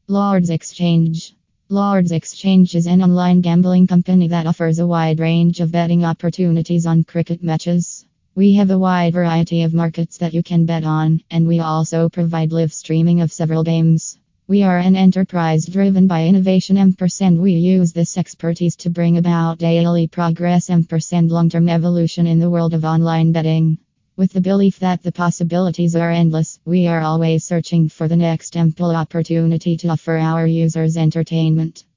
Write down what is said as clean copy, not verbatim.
Lords Exchange. Lords Exchange is an online gambling company that offers a wide range of betting opportunities on cricket matches. We have a wide variety of markets that you can bet on, and we also provide live streaming of several games. We are an enterprise driven by innovation and we use this expertise to bring about daily progress and long-term evolution in the world of online betting. With the belief that the possibilities are endless, we are always searching for the next ample opportunity to offer our users entertainment.